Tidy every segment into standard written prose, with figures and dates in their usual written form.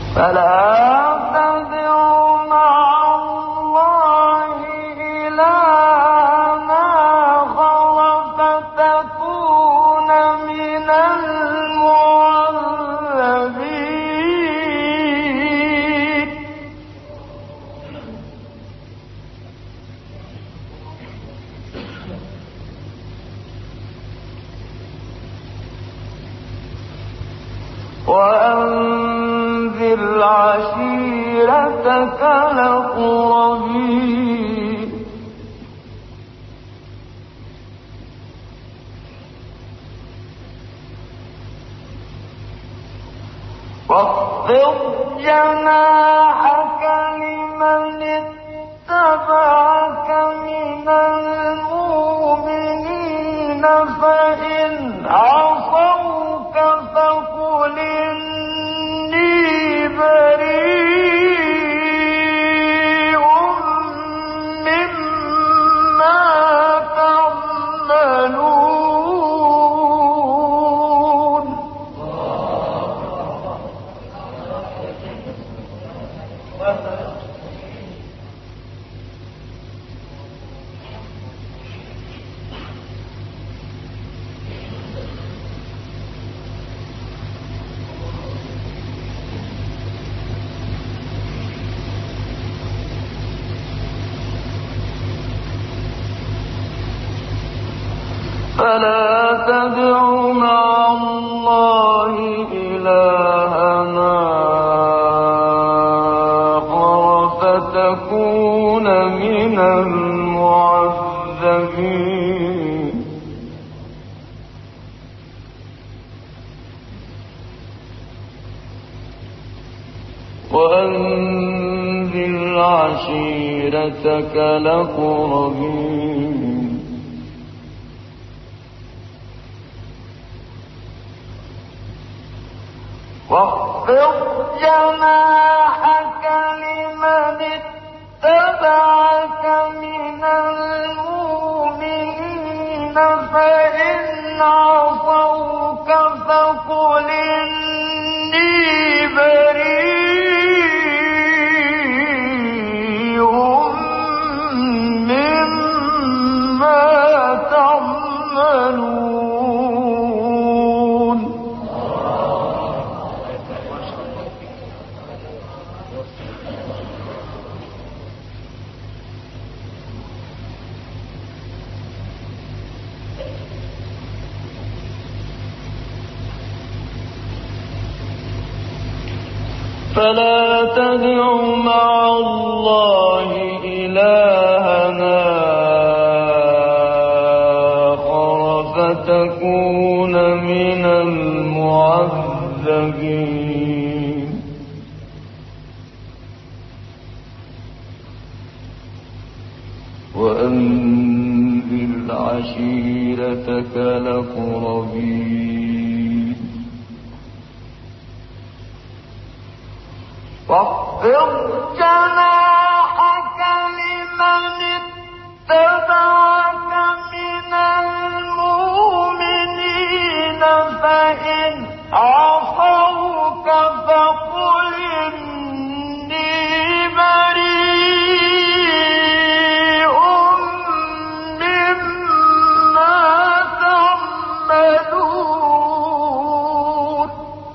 فلا تدع مع الله إلها آخر فتكون من المعذبين. وأنذر عشيرتك الأقربين. واخفض جناحك لمن اتبعك من المؤمنين فإن عصوك فقل إني بريء مما تعملون. فلا تدع مع الله إلها آخر فتكون من المعذبين. وأنذر عشيرتك الأقربين. واخفض جناحك لمن اتبعك من المؤمنين فإن عصوك فقل إني بريء مما تعملون. فلا تدع مع الله إلها آخر فتكون من المعذبين. وأنذر عشيرتك الأقربين. واخفض جناحك لمن اتبعك من المؤمنين فإن عصوك فقل إني بريء مما تعملون.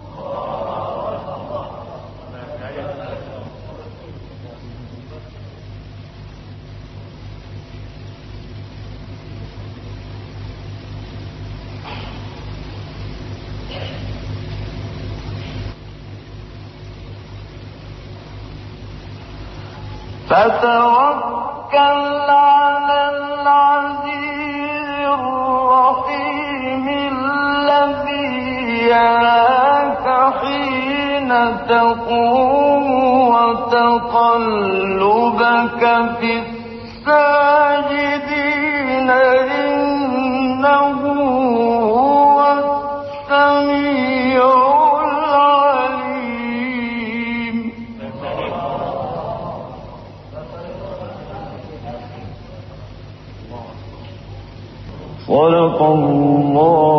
فتوكل على العزيز الرحيم الذي يراك حين تقوم وتقلبك في الساجدين إنه هو السميع العليم. صدق الله